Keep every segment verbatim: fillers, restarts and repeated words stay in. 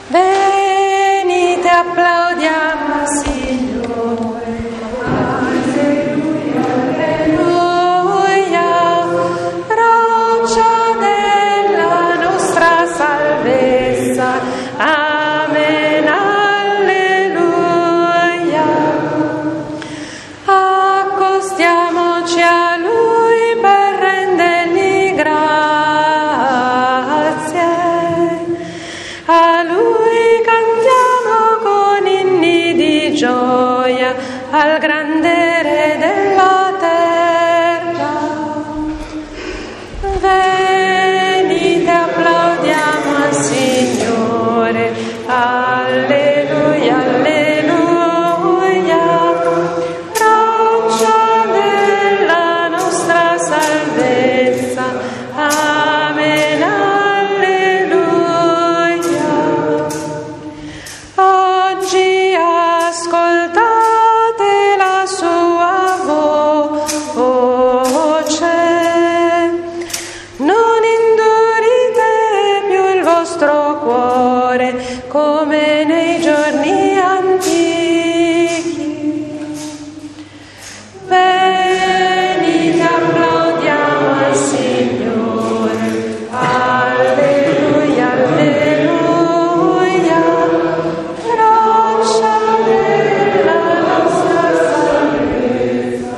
Venite, applaudiamo al Signore. Alleluia, alleluia, roccia della nostra salvezza. Amen, alleluia. Accostiamoci a Lui per rendergli grazie. A Lui cantiamo con inni di gioia, al grande Re della terra. Venite, applaudiamo al Signore. Alleluia, alleluia, roccia della nostra salvezza. Amen, alleluia. Oggi ascoltate la sua voce, non indurite più il vostro cuore come nei giorni antichi. Venite, applaudiamo al Signore. Alleluia, alleluia, roccia della nostra salvezza.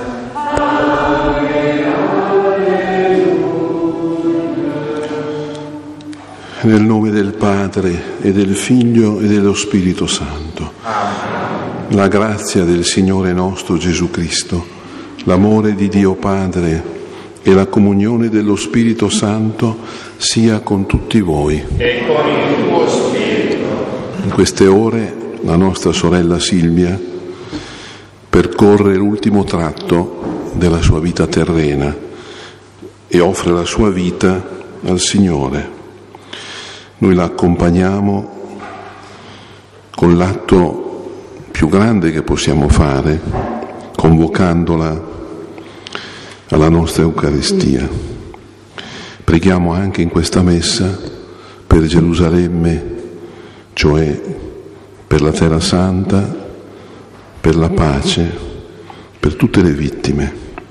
Nel nome del Padre e del Figlio e dello Spirito Santo. La grazia del Signore nostro Gesù Cristo, l'amore di Dio Padre e la comunione dello Spirito Santo sia con tutti voi. E con il tuo spirito. In queste ore la nostra sorella Silvia percorre l'ultimo tratto della sua vita terrena e offre la sua vita al Signore. Noi la accompagniamo con l'atto più grande che possiamo fare, convocandola alla nostra Eucaristia. Preghiamo anche in questa messa per Gerusalemme, cioè per la Terra Santa, per la pace, per tutte le vittime.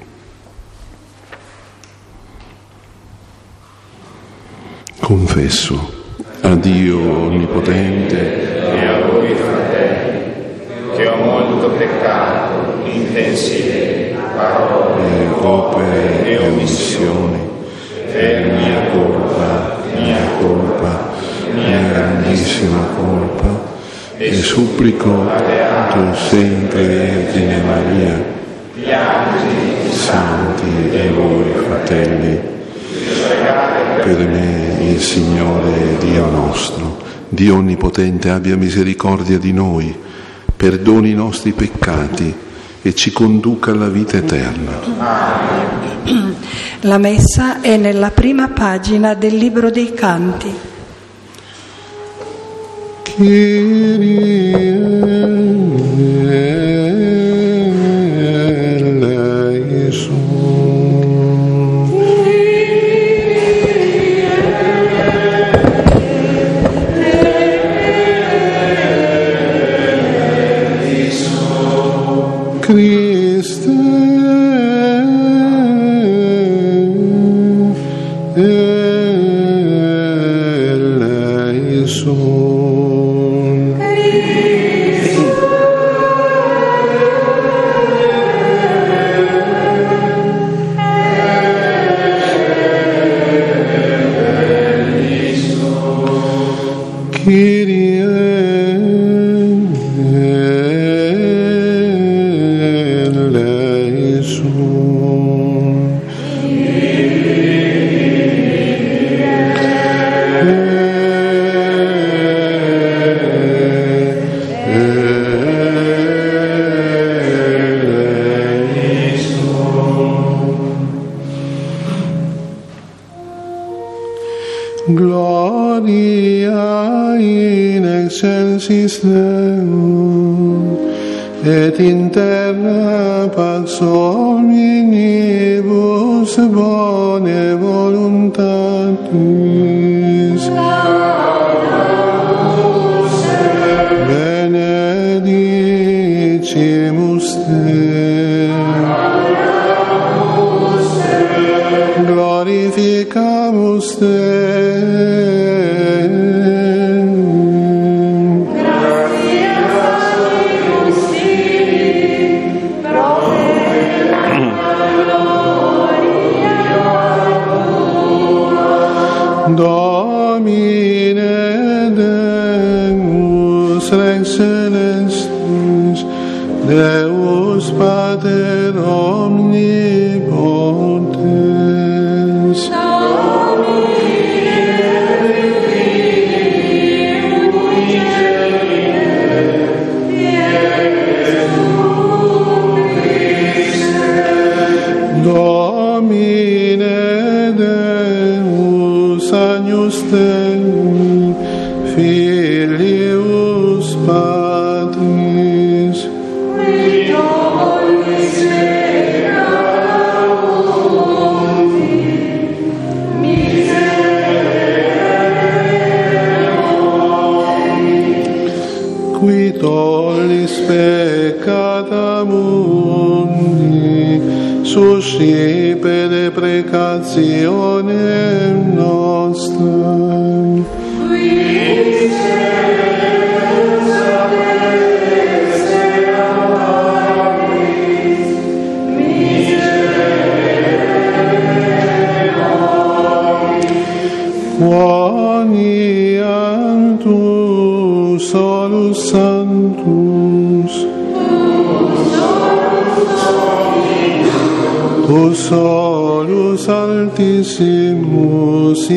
Confesso a Dio Onnipotente E a voi, fratelli, che ho molto peccato in pensieri, parole, e opere e omissioni, per mia colpa, mia colpa, mia grandissima colpa, e supplico tu sempre Vergine Maria, gli angeli, santi e voi fratelli, per me il Signore Dio nostro, Dio Onnipotente, abbia misericordia di noi, perdoni i nostri peccati e ci conduca alla vita eterna. La messa è nella prima pagina del Libro dei Canti. Kyrie eleison. Christe eleison. Kyrie eleison. Gloria in excelsis Deo, et in terra pax omnibus bone voluntatis. Laudamus Rex Celestis, Deus Pater Omnipotens, Domine Deus Agnus Dei, Filius Patris, qui tollis peccata mundi, suscipere precationem nostram. Quoniam tu solus sanctus, tu solus altissimus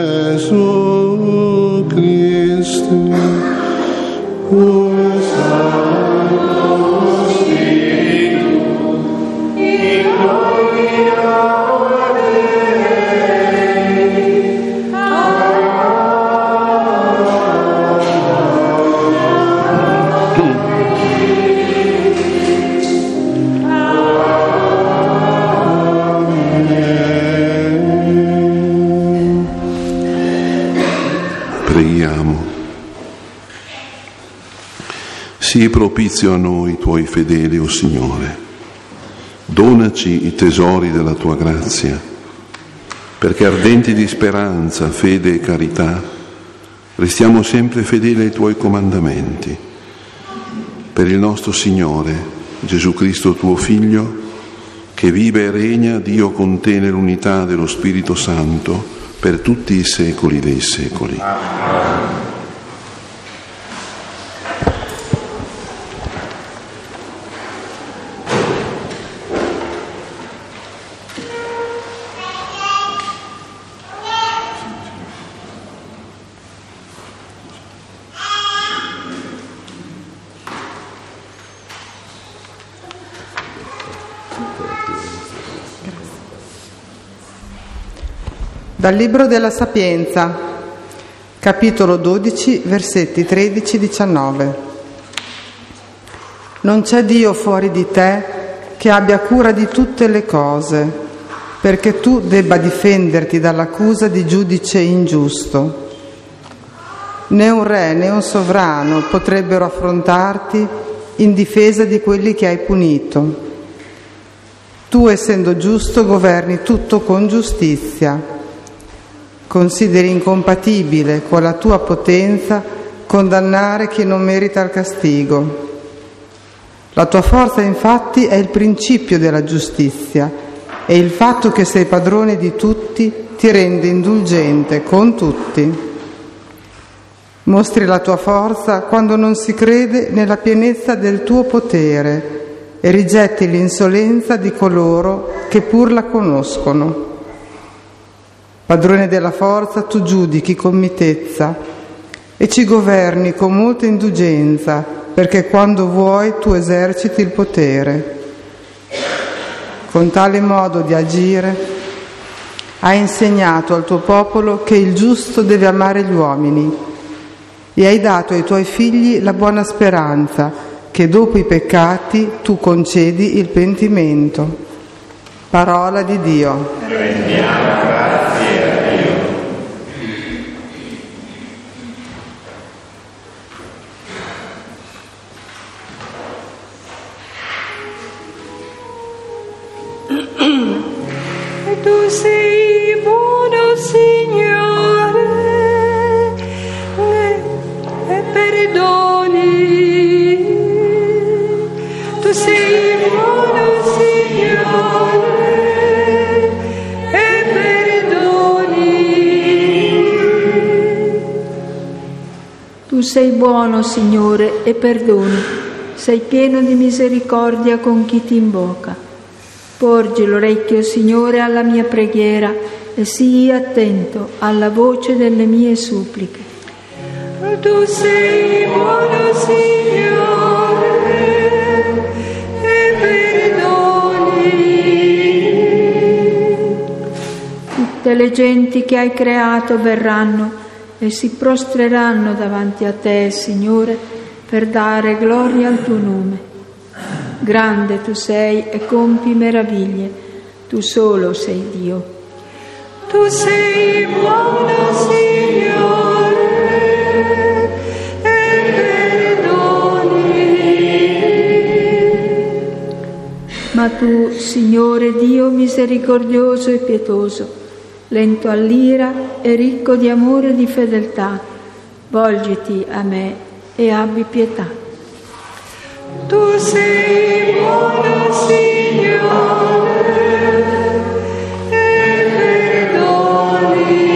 Iesu Christe, ut Sanctus Spiritus, in nomine Sii propizio a noi, tuoi fedeli, o Signore. Donaci i tesori della tua grazia, perché ardenti di speranza, fede e carità, restiamo sempre fedeli ai tuoi comandamenti. Per il nostro Signore, Gesù Cristo, tuo Figlio, che vive e regna, Dio con te nell'unità dello Spirito Santo, per tutti i secoli dei secoli. Amen. Dal Libro della Sapienza, capitolo dodici, versetti tredici diciannove. Non c'è Dio fuori di te che abbia cura di tutte le cose, perché tu debba difenderti dall'accusa di giudice ingiusto. Né un re né un sovrano potrebbero affrontarti in difesa di quelli che hai punito. Tu, essendo giusto, governi tutto con giustizia. Consideri incompatibile con la tua potenza condannare chi non merita il castigo. La tua forza, infatti, è il principio della giustizia e il fatto che sei padrone di tutti ti rende indulgente con tutti. Mostri la tua forza quando non si crede nella pienezza del tuo potere e rigetti l'insolenza di coloro che pur la conoscono. Padrone della forza, tu giudichi con mitezza e ci governi con molta indulgenza, perché quando vuoi tu eserciti il potere. Con tale modo di agire hai insegnato al tuo popolo che il giusto deve amare gli uomini e hai dato ai tuoi figli la buona speranza che dopo i peccati tu concedi il pentimento. Parola di Dio. Rendiamo grazie a Dio. E tu sei buono, Signore, e, e perdoni. Tu sei buono, Signore, e perdoni. Tu sei buono, Signore, e perdoni, sei pieno di misericordia con chi ti invoca. Porgi l'orecchio, Signore, alla mia preghiera e sii attento alla voce delle mie suppliche. Tu sei buono, Signore, e perdoni. Tutte le genti che hai creato verranno e si prostreranno davanti a te, Signore, per dare gloria al tuo nome. Grande tu sei e compi meraviglie, tu solo sei Dio. Tu sei buono, Signore, e perdoni. Ma tu, Signore Dio misericordioso e pietoso, lento all'ira e ricco di amore e di fedeltà, volgiti a me e abbi pietà. Tu sei buono, Signore, e perdoni.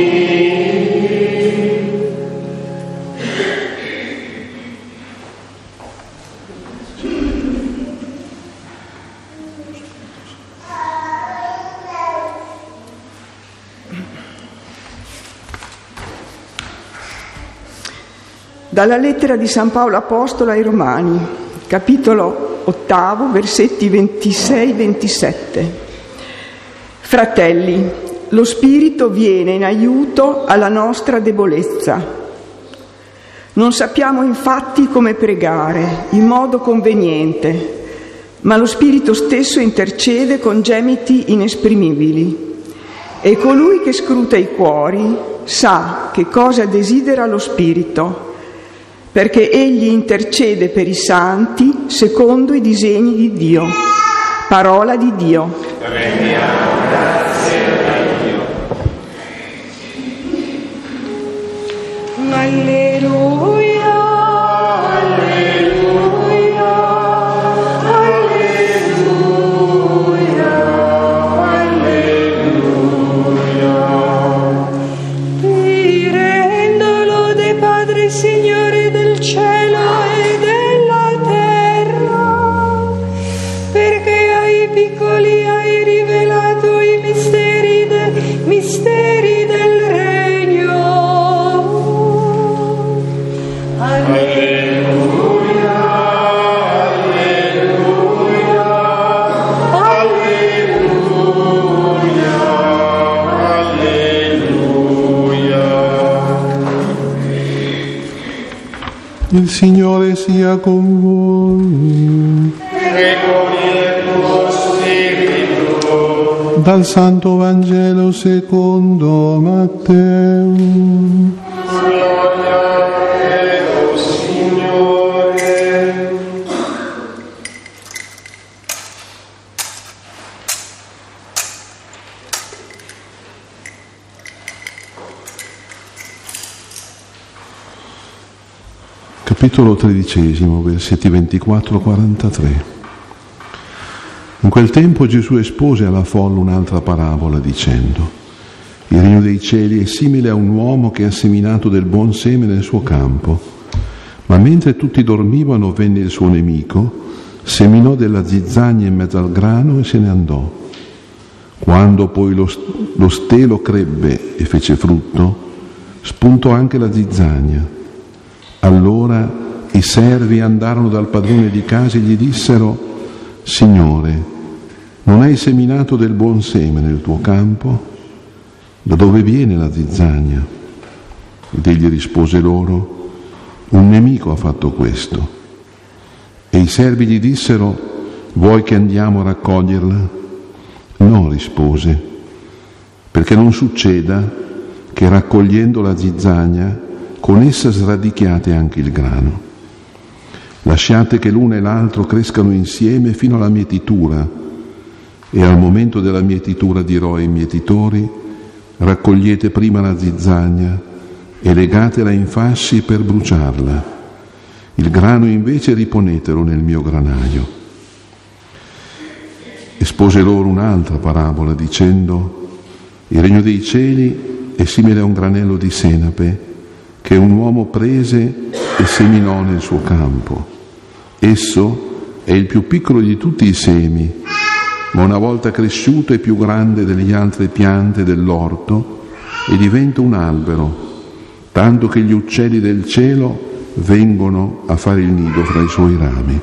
Dalla lettera di San Paolo Apostolo ai Romani, capitolo ottavo, versetti ventisei ventisette. Fratelli, lo Spirito viene in aiuto alla nostra debolezza. Non sappiamo infatti come pregare in modo conveniente, ma lo Spirito stesso intercede con gemiti inesprimibili. E colui che scruta i cuori sa che cosa desidera lo Spirito, perché egli intercede per i santi secondo i disegni di Dio. Parola di Dio. Rendiamo grazie a Dio. Alleluia, alleluia, alleluia, alleluia. Ti rendo lode, Padre, Signore del cielo e della terra, perché ai piccoli hai rivelato i misteri, de, misteri del regno. Alleluia, alleluia, alleluia, alleluia. Il Signore sia con voi. E con il tuo spirito. Dal Santo Vangelo secondo Matteo. Gloria a te, o Signore. Capitolo tredicesimo, versetti ventiquattro quarantatré. In quel tempo Gesù espose alla folla un'altra parabola dicendo: il regno dei cieli è simile a un uomo che ha seminato del buon seme nel suo campo, ma mentre tutti dormivano venne il suo nemico, seminò della zizzania in mezzo al grano e se ne andò. Quando poi lo, lo stelo crebbe e fece frutto, spuntò anche la zizzania. Allora i servi andarono dal padrone di casa e gli dissero: Signore, non hai seminato del buon seme nel tuo campo? Da dove viene la zizzania? Ed egli rispose loro: un nemico ha fatto questo. E i servi gli dissero: vuoi che andiamo a raccoglierla? No, rispose, perché non succeda che raccogliendo la zizzania con essa sradichiate anche il grano. Lasciate che l'una e l'altro crescano insieme fino alla mietitura, e al momento della mietitura dirò ai mietitori: raccogliete prima la zizzania e legatela in fasci per bruciarla. Il grano invece riponetelo nel mio granaio. Espose loro un'altra parabola dicendo: il regno dei cieli è simile a un granello di senape che un uomo prese e seminò nel suo campo. Esso è il più piccolo di tutti i semi, ma una volta cresciuto è più grande delle altre piante dell'orto e diventa un albero, tanto che gli uccelli del cielo vengono a fare il nido fra i suoi rami.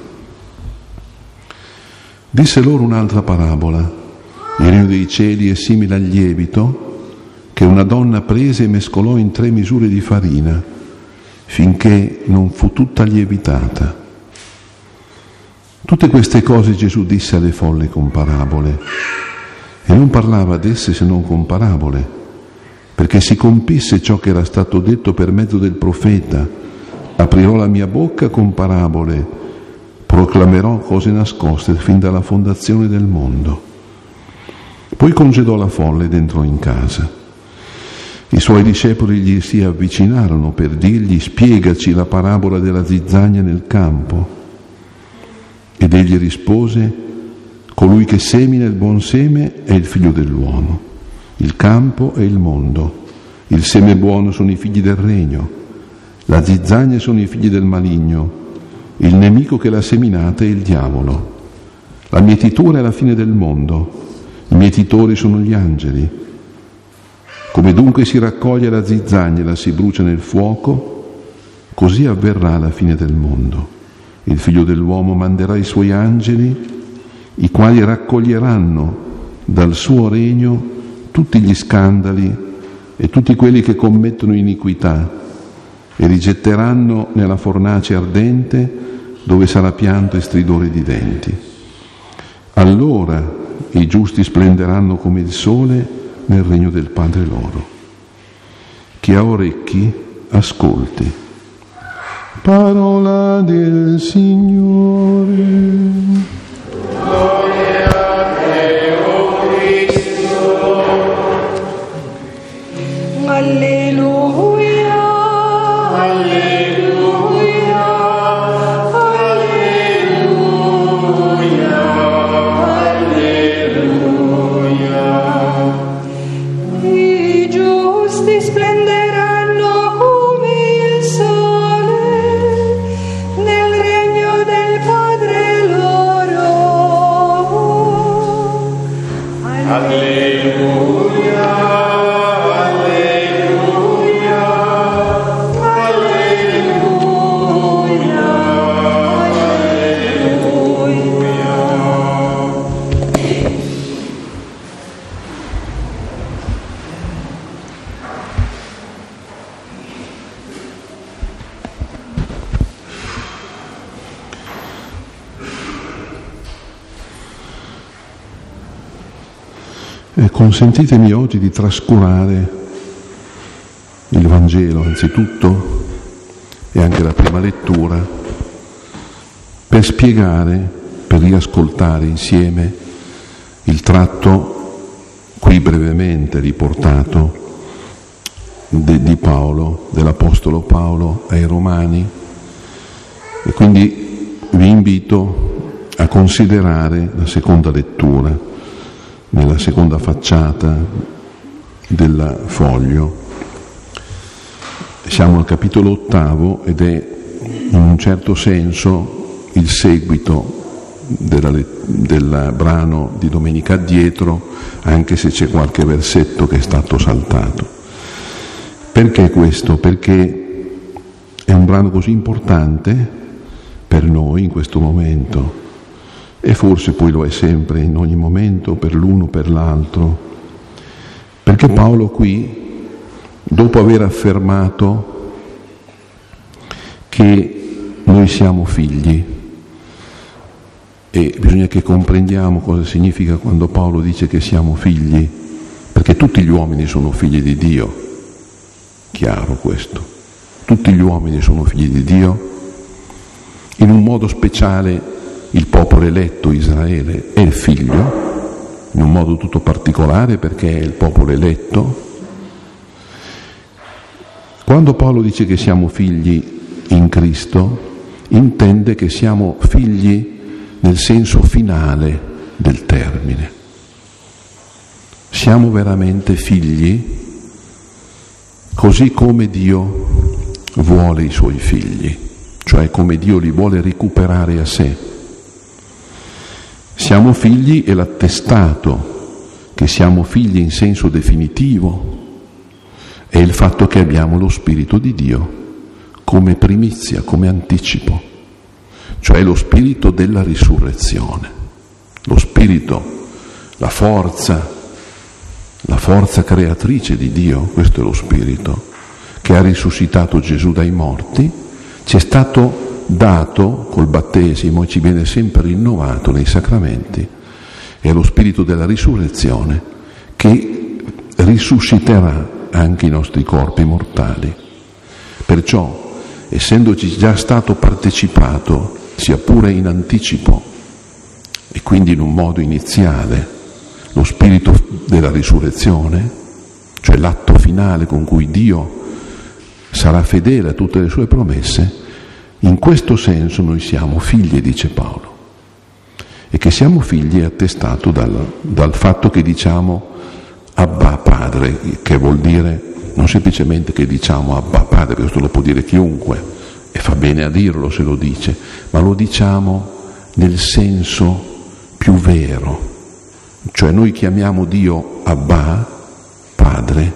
Disse loro un'altra parabola: il regno dei cieli è simile al lievito che una donna prese e mescolò in tre misure di farina, finché non fu tutta lievitata. Tutte queste cose Gesù disse alle folle con parabole, e non parlava ad esse se non con parabole, perché si compisse ciò che era stato detto per mezzo del profeta: aprirò la mia bocca con parabole, proclamerò cose nascoste fin dalla fondazione del mondo. Poi congedò la folla ed entrò in casa. I suoi discepoli gli si avvicinarono per dirgli: spiegaci la parabola della zizzania nel campo. Ed egli rispose: colui che semina il buon seme è il figlio dell'uomo, il campo è il mondo, il seme buono sono i figli del regno, la zizzania sono i figli del maligno, il nemico che l'ha seminata è il diavolo. La mietitura è la fine del mondo, i mietitori sono gli angeli. Come dunque si raccoglie la zizzania e la si brucia nel fuoco, così avverrà la fine del mondo. Il figlio dell'uomo manderà i suoi angeli, i quali raccoglieranno dal suo regno tutti gli scandali e tutti quelli che commettono iniquità e li getteranno nella fornace ardente, dove sarà pianto e stridore di denti. Allora i giusti splenderanno come il sole nel regno del Padre loro. Chi ha orecchi, ascolti. Parola del Signore. Gloria a te, o Cristo. Alleluia, alleluia, alleluia, alleluia. I giusti splenderanno come il sole nel regno del Padre loro. Alleluia, alleluia, alleluia, alleluia. E consentitemi oggi di trascurare il Vangelo, anzitutto, e anche la prima lettura, per spiegare, per riascoltare insieme il tratto qui brevemente riportato de, di Paolo, dell'Apostolo Paolo ai Romani, e quindi vi invito a considerare la seconda lettura nella seconda facciata del foglio. Siamo al capitolo ottavo ed è in un certo senso il seguito della, del brano di domenica addietro, anche se c'è qualche versetto che è stato saltato. Perché questo? Perché è un brano così importante per noi in questo momento, e forse poi lo è sempre in ogni momento per l'uno per l'altro, perché Paolo qui, dopo aver affermato che noi siamo figli, e bisogna che comprendiamo cosa significa quando Paolo dice che siamo figli, perché tutti gli uomini sono figli di Dio, chiaro questo, tutti gli uomini sono figli di Dio, in un modo speciale il popolo eletto Israele è il figlio, in un modo tutto particolare perché è il popolo eletto. Quando Paolo dice che siamo figli in Cristo, intende che siamo figli nel senso finale del termine. Siamo veramente figli così come Dio vuole i suoi figli. cioè come Dio li vuole recuperare a sé. Siamo figli, e l'attestato che siamo figli in senso definitivo è il fatto che abbiamo lo Spirito di Dio come primizia, come anticipo, cioè lo Spirito della risurrezione, lo Spirito, la forza, la forza creatrice di Dio, questo è lo Spirito, che ha risuscitato Gesù dai morti, ci è stato dato col battesimo e ci viene sempre rinnovato nei sacramenti, è lo Spirito della risurrezione che risusciterà anche i nostri corpi mortali. Perciò, essendoci già stato partecipato, sia pure in anticipo e quindi in un modo iniziale, lo Spirito della risurrezione, cioè l'atto finale con cui Dio sarà fedele a tutte le sue promesse, in questo senso noi siamo figli, dice Paolo. E che siamo figli è attestato dal, dal fatto che diciamo Abba Padre, che vuol dire non semplicemente che diciamo Abba Padre, questo lo può dire chiunque, e fa bene a dirlo se lo dice, ma lo diciamo nel senso più vero, cioè noi chiamiamo Dio Abba, Padre,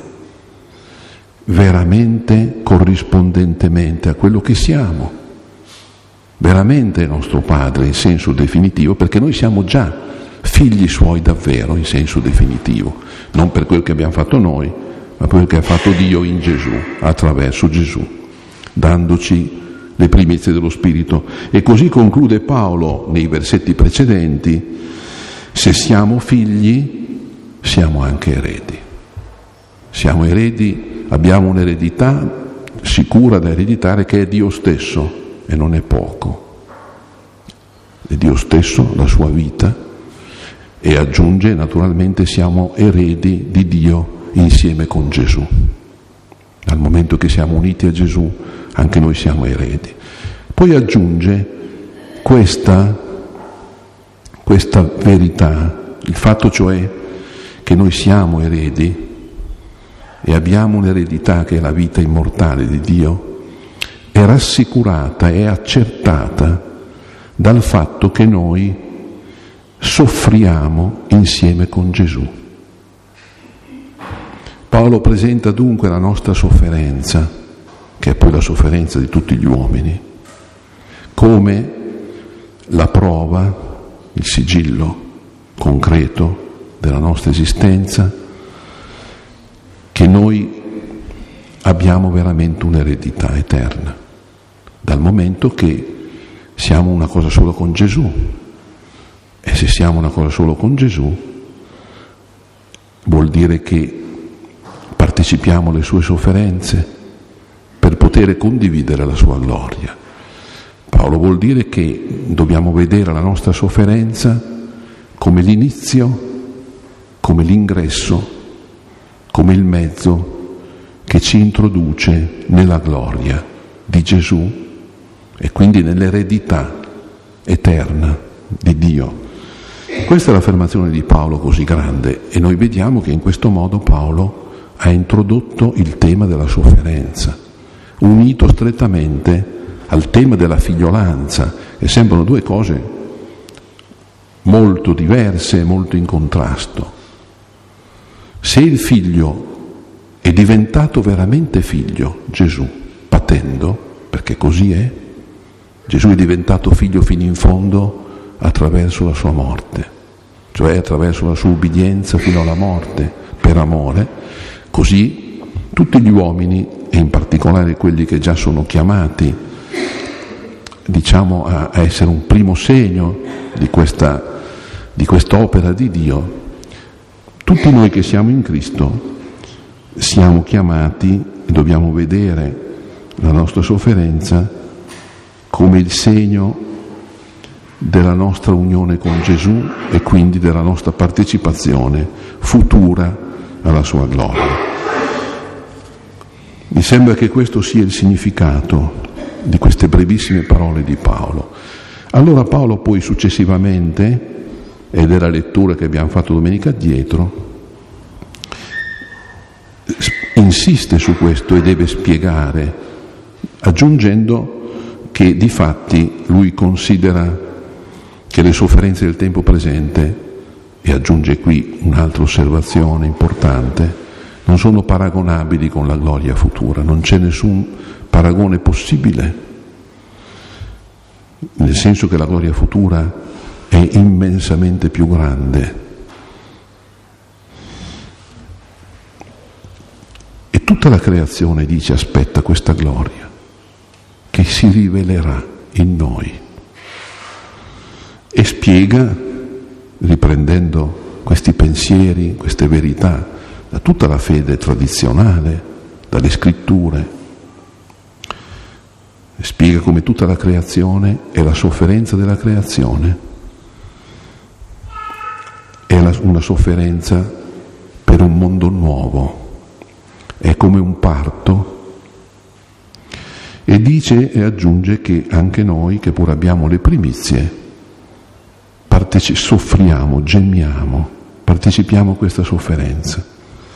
veramente corrispondentemente a quello che siamo, veramente è nostro Padre in senso definitivo, perché noi siamo già figli Suoi davvero in senso definitivo, non per quel che abbiamo fatto noi, ma per quel che ha fatto Dio in Gesù, attraverso Gesù, dandoci le primizie dello Spirito. E così conclude Paolo nei versetti precedenti: se siamo figli, siamo anche eredi. Siamo eredi, abbiamo un'eredità sicura da ereditare, che è Dio stesso, e non è poco. È Dio stesso, la sua vita, e aggiunge, naturalmente siamo eredi di Dio insieme con Gesù. Dal momento che siamo uniti a Gesù, anche noi siamo eredi. Poi aggiunge questa, questa verità, il fatto cioè che noi siamo eredi e abbiamo un'eredità che è la vita immortale di Dio, è rassicurata, è accertata dal fatto che noi soffriamo insieme con Gesù. Paolo presenta dunque la nostra sofferenza, che è poi la sofferenza di tutti gli uomini, come la prova, il sigillo concreto della nostra esistenza, che noi abbiamo veramente un'eredità eterna, dal momento che siamo una cosa solo con Gesù. E se siamo una cosa solo con Gesù, vuol dire che partecipiamo alle sue sofferenze per poter condividere la sua gloria. Paolo vuol dire che dobbiamo vedere la nostra sofferenza come l'inizio, come l'ingresso, come il mezzo che ci introduce nella gloria di Gesù e quindi nell'eredità eterna di Dio. Questa è l'affermazione di Paolo così grande, e noi vediamo che in questo modo Paolo ha introdotto il tema della sofferenza, unito strettamente al tema della figliolanza, e sembrano due cose molto diverse e molto in contrasto. Se il figlio è diventato veramente figlio, Gesù, patendo, perché così è, Gesù è diventato figlio fino in fondo attraverso la sua morte, cioè attraverso la sua ubbidienza fino alla morte per amore, così tutti gli uomini, e in particolare quelli che già sono chiamati, diciamo, a, a essere un primo segno di questa, di quest'opera di Dio, tutti noi che siamo in Cristo siamo chiamati e dobbiamo vedere la nostra sofferenza come il segno della nostra unione con Gesù e quindi della nostra partecipazione futura alla sua gloria. Mi sembra che questo sia il significato di queste brevissime parole di Paolo. Allora Paolo poi successivamente, ed è la lettura che abbiamo fatto domenica dietro, insiste su questo e deve spiegare, aggiungendo che difatti lui considera che le sofferenze del tempo presente, e aggiunge qui un'altra osservazione importante, non sono paragonabili con la gloria futura, non c'è nessun paragone possibile, nel senso che la gloria futura è immensamente più grande. E tutta la creazione dice: aspetta questa gloria che si rivelerà in noi. E spiega, riprendendo questi pensieri, queste verità, da tutta la fede tradizionale, dalle scritture, spiega come tutta la creazione è la sofferenza della creazione, è la, una sofferenza per un mondo nuovo, è come un parto. E dice e aggiunge che anche noi, che pure abbiamo le primizie, parteci- soffriamo, gemiamo, partecipiamo a questa sofferenza.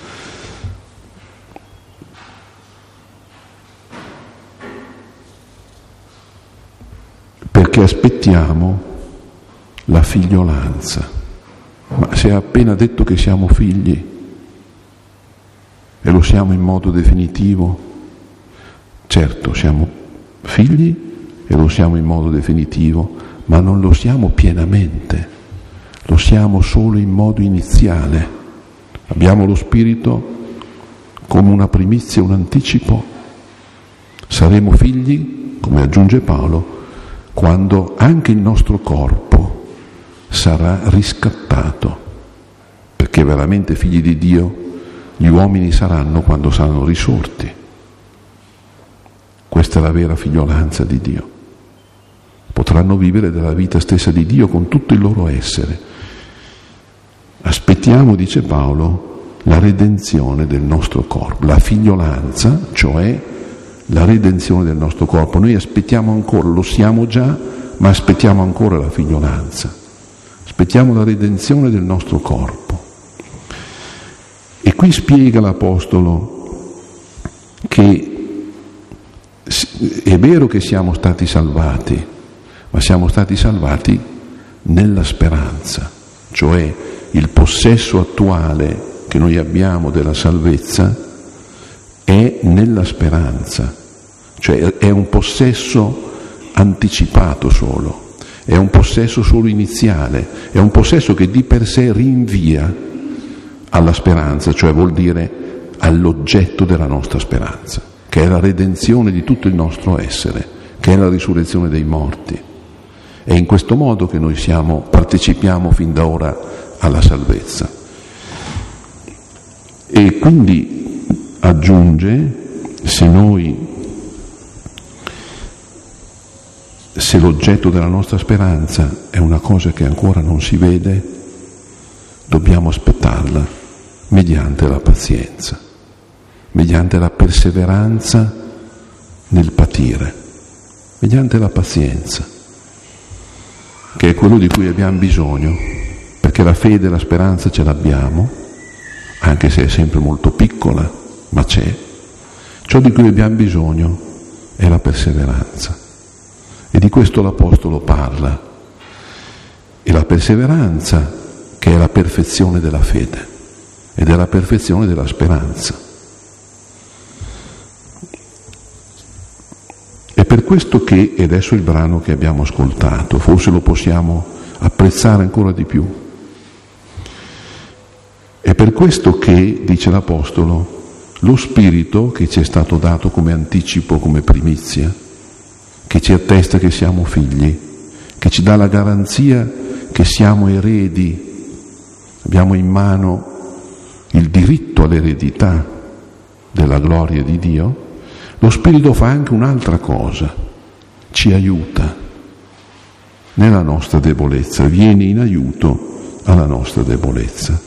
Perché aspettiamo la figliolanza. Ma si è appena detto che siamo figli, e lo siamo in modo definitivo. Certo, siamo figli e lo siamo in modo definitivo, ma non lo siamo pienamente, lo siamo solo in modo iniziale. Abbiamo lo Spirito come una primizia, un anticipo. Saremo figli, come aggiunge Paolo, quando anche il nostro corpo sarà riscattato, perché veramente figli di Dio gli uomini saranno quando saranno risorti. Questa è la vera figliolanza di Dio. Potranno vivere della vita stessa di Dio con tutto il loro essere. Aspettiamo, dice Paolo, la redenzione del nostro corpo, la figliolanza, cioè la redenzione del nostro corpo. Noi aspettiamo ancora, lo siamo già, ma aspettiamo ancora la figliolanza. Aspettiamo la redenzione del nostro corpo. E qui spiega l'Apostolo che è vero che siamo stati salvati, ma siamo stati salvati nella speranza, cioè il possesso attuale che noi abbiamo della salvezza è nella speranza, cioè è un possesso anticipato solo, è un possesso solo iniziale, è un possesso che di per sé rinvia alla speranza, cioè vuol dire all'oggetto della nostra speranza, che è la redenzione di tutto il nostro essere, che è la risurrezione dei morti. È in questo modo che noi siamo, partecipiamo fin da ora alla salvezza. E quindi aggiunge, se noi, se l'oggetto della nostra speranza è una cosa che ancora non si vede, dobbiamo aspettarla mediante la pazienza, mediante la perseveranza nel patire, mediante la pazienza, che è quello di cui abbiamo bisogno, perché la fede e la speranza ce l'abbiamo, anche se è sempre molto piccola, ma c'è. Ciò di cui abbiamo bisogno è la perseveranza, e di questo l'Apostolo parla. E la perseveranza, che è la perfezione della fede ed è la perfezione della speranza. È per questo che, e adesso il brano che abbiamo ascoltato, forse lo possiamo apprezzare ancora di più. È per questo che, dice l'Apostolo, lo Spirito che ci è stato dato come anticipo, come primizia, che ci attesta che siamo figli, che ci dà la garanzia che siamo eredi, abbiamo in mano il diritto all'eredità della gloria di Dio, lo Spirito fa anche un'altra cosa, ci aiuta nella nostra debolezza, viene in aiuto alla nostra debolezza.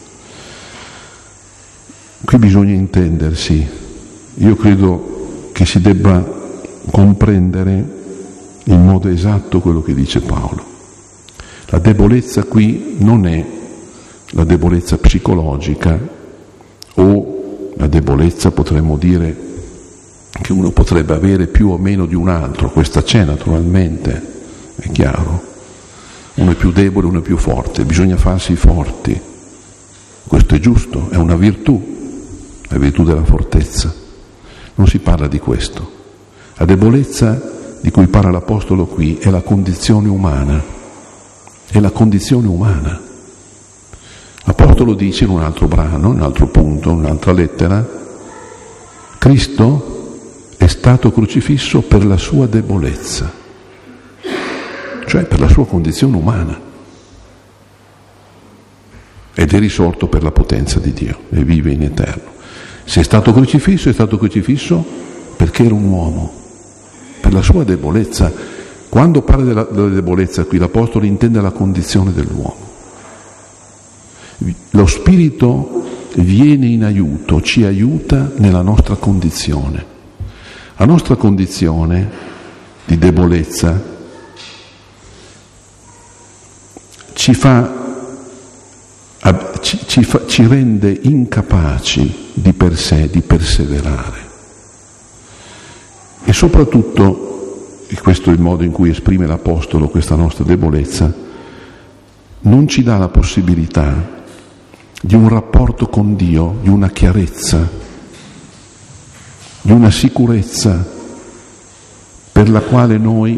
Qui bisogna intendersi, io credo che si debba comprendere in modo esatto quello che dice Paolo. La debolezza qui non è la debolezza psicologica o la debolezza, potremmo dire, che uno potrebbe avere più o meno di un altro, questa c'è naturalmente, è chiaro. Uno è più debole, uno è più forte, bisogna farsi forti. Questo è giusto, è una virtù, la virtù della fortezza. Non si parla di questo. La debolezza di cui parla l'Apostolo qui è la condizione umana, è la condizione umana. L'Apostolo dice in un altro brano, in un altro punto, in un'altra lettera, Cristo è stato crocifisso per la sua debolezza, cioè per la sua condizione umana, ed è risorto per la potenza di Dio e vive in eterno. Se è stato crocifisso, è stato crocifisso perché era un uomo, per la sua debolezza. Quando parla della, della debolezza qui, l'Apostolo intende la condizione dell'uomo. Lo Spirito viene in aiuto, ci aiuta nella nostra condizione. La nostra condizione di debolezza ci fa Ci, ci, fa, ci rende incapaci di per sé di perseverare, e soprattutto, e questo è il modo in cui esprime l'Apostolo questa nostra debolezza, non ci dà la possibilità di un rapporto con Dio, di una chiarezza, di una sicurezza per la quale noi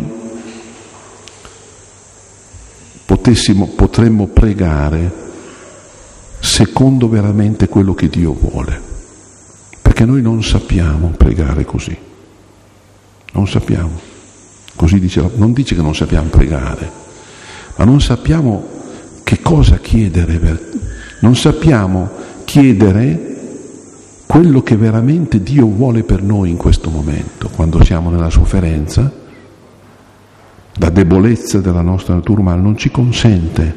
potessimo, potremmo pregare secondo veramente quello che Dio vuole, perché noi non sappiamo pregare così, non sappiamo, così dice, non dice che non sappiamo pregare, ma non sappiamo che cosa chiedere, non sappiamo chiedere quello che veramente Dio vuole per noi in questo momento, quando siamo nella sofferenza. La debolezza della nostra natura umana non ci consente.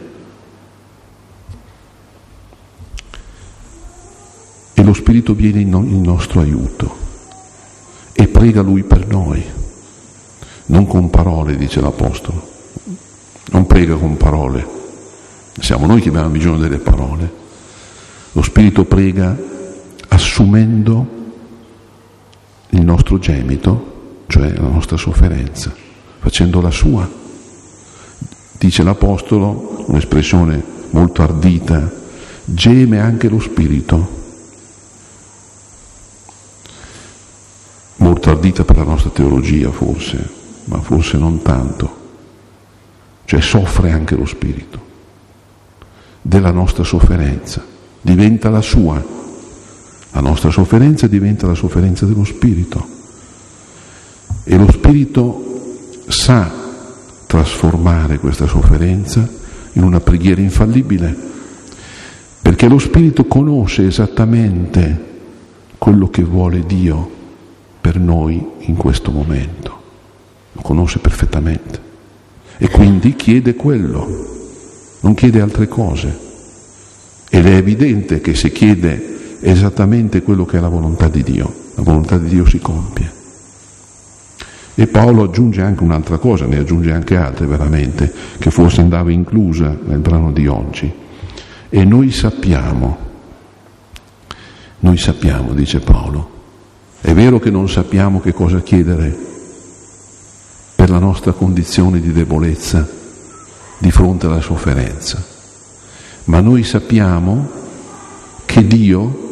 E lo Spirito viene in nostro aiuto e prega Lui per noi, non con parole, dice l'Apostolo, non prega con parole, siamo noi che abbiamo bisogno delle parole. Lo Spirito prega assumendo il nostro gemito, cioè la nostra sofferenza, facendola sua. Dice l'Apostolo, un'espressione molto ardita, geme anche lo Spirito. Molto ardita per la nostra teologia forse, ma forse non tanto. Cioè soffre anche lo Spirito della nostra sofferenza, diventa la sua. La nostra sofferenza diventa la sofferenza dello Spirito. E lo Spirito sa trasformare questa sofferenza in una preghiera infallibile, perché lo Spirito conosce esattamente quello che vuole Dio per noi in questo momento, lo conosce perfettamente e quindi chiede quello, non chiede altre cose, ed è evidente che se chiede esattamente quello che è la volontà di Dio, la volontà di Dio si compie. E Paolo aggiunge anche un'altra cosa, ne aggiunge anche altre veramente, che forse andava inclusa nel brano di oggi. E noi sappiamo, noi sappiamo, dice Paolo, è vero che non sappiamo che cosa chiedere per la nostra condizione di debolezza di fronte alla sofferenza, ma noi sappiamo che Dio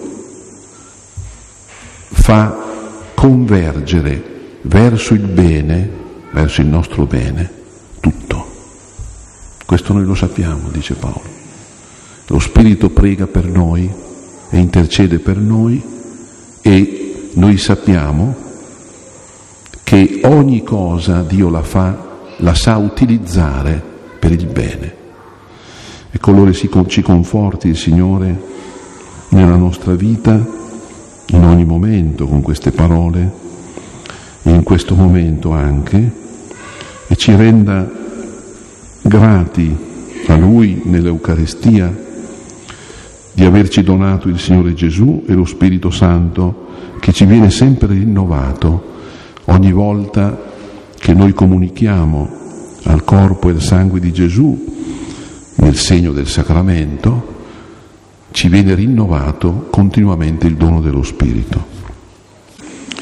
fa convergere verso il bene, verso il nostro bene, tutto. Questo noi lo sappiamo, dice Paolo. Lo Spirito prega per noi e intercede per noi, e noi sappiamo che ogni cosa Dio la fa, la sa utilizzare per il bene. E colore si, ci conforti il Signore nella nostra vita, in ogni momento, con queste parole, e in questo momento anche, e ci renda grati a Lui nell'Eucaristia di averci donato il Signore Gesù e lo Spirito Santo, che ci viene sempre rinnovato ogni volta che noi comunichiamo al corpo e al sangue di Gesù nel segno del sacramento, ci viene rinnovato continuamente il dono dello Spirito.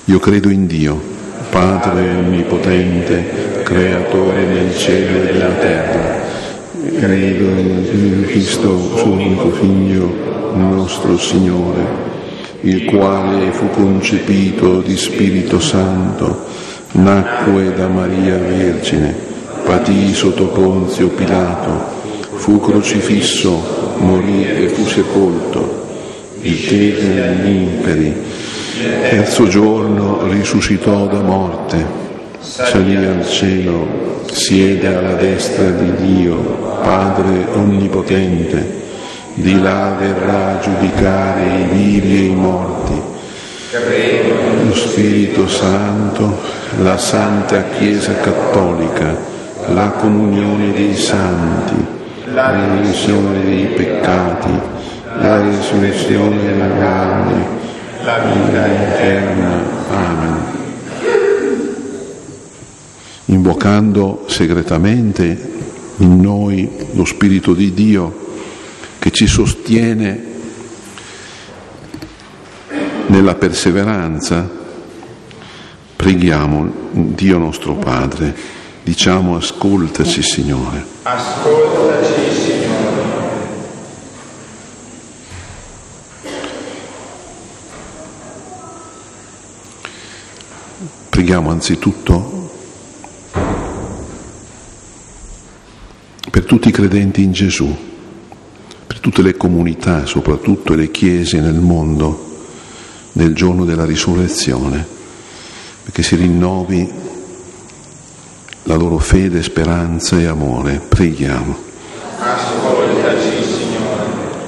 Io credo in Dio, Padre Onnipotente, Creatore del cielo e della terra. Credo in Cristo, suo unico Figlio, nostro Signore, il quale fu concepito di Spirito Santo, nacque da Maria Vergine, patì sotto Ponzio Pilato, fu crocifisso, morì e fu sepolto, dittese negli imperi, terzo giorno risuscitò da morte, salì al cielo, siede alla destra di Dio, Padre Onnipotente, di là verrà a giudicare i vivi e i morti. Lo Spirito Santo, la Santa Chiesa Cattolica, la comunione dei santi, la remissione dei peccati, la risurrezione della carne, la vita eterna. Amen. Invocando segretamente in noi lo Spirito di Dio che ci sostiene nella perseveranza, preghiamo Dio nostro Padre, diciamo: ascoltaci Signore. Ascoltaci Signore. Preghiamo anzitutto per tutti i credenti in Gesù, per tutte le comunità, soprattutto le chiese nel mondo, nel giorno della risurrezione, perché si rinnovi la loro fede, speranza e amore. Preghiamo. Ascoltaci Signore.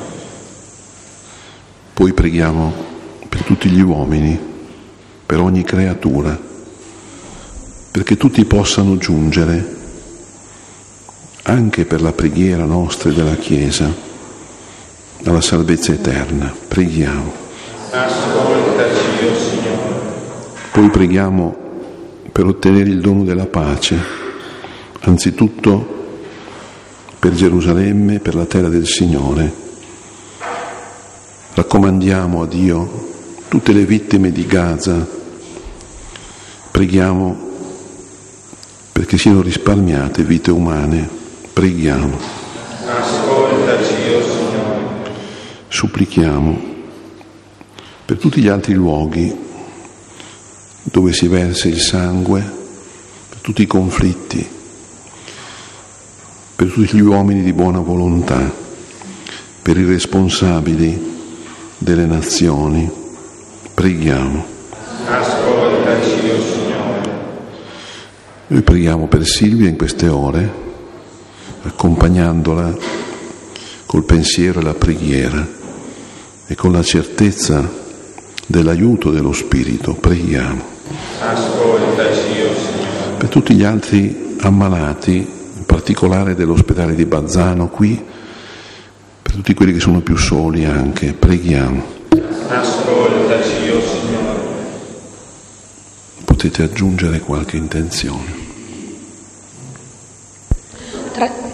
Poi preghiamo per tutti gli uomini, per ogni creatura, perché tutti possano giungere, anche per la preghiera nostra e della Chiesa, alla salvezza eterna. Preghiamo. Ascoltaci, o Signore. Poi preghiamo per ottenere il dono della pace, anzitutto per Gerusalemme, per la terra del Signore. Raccomandiamo a Dio tutte le vittime di Gaza, preghiamo perché siano risparmiate vite umane. Preghiamo. Ascoltaci, o Signore. Supplichiamo per tutti gli altri luoghi dove si versa il sangue, per tutti i conflitti, per tutti gli uomini di buona volontà, per i responsabili delle nazioni. Preghiamo. Ascoltaci, o Signore. Noi preghiamo per Silvia in queste ore, accompagnandola col pensiero e la preghiera e con la certezza dell'aiuto dello Spirito. Preghiamo. Ascoltaci, o Signore. Per tutti gli altri ammalati, in particolare dell'ospedale di Bazzano qui, per tutti quelli che sono più soli anche, preghiamo. Ascoltaci, o Signore. Potete aggiungere qualche intenzione. Tra...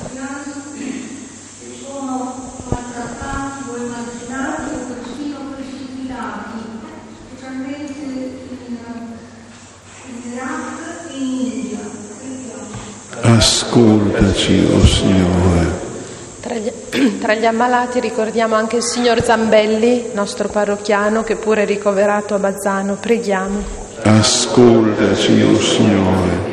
Ascoltaci, o Signore. Tra gli, tra gli ammalati ricordiamo anche il signor Zambelli, nostro parrocchiano, che pure è ricoverato a Bazzano. Preghiamo. Ascoltaci, o Signore.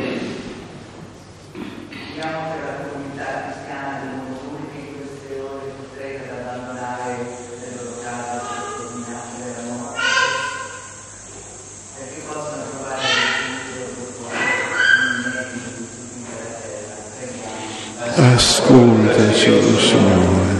Ascoltaci, o Signore.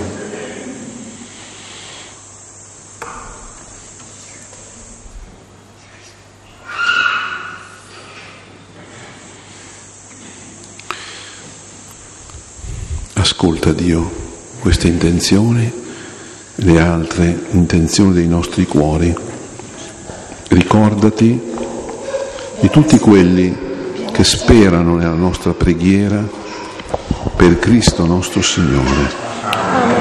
Ascolta, Dio, queste intenzioni e le altre intenzioni dei nostri cuori. Ricordati di tutti quelli che sperano nella nostra preghiera per Cristo nostro Signore. Amen.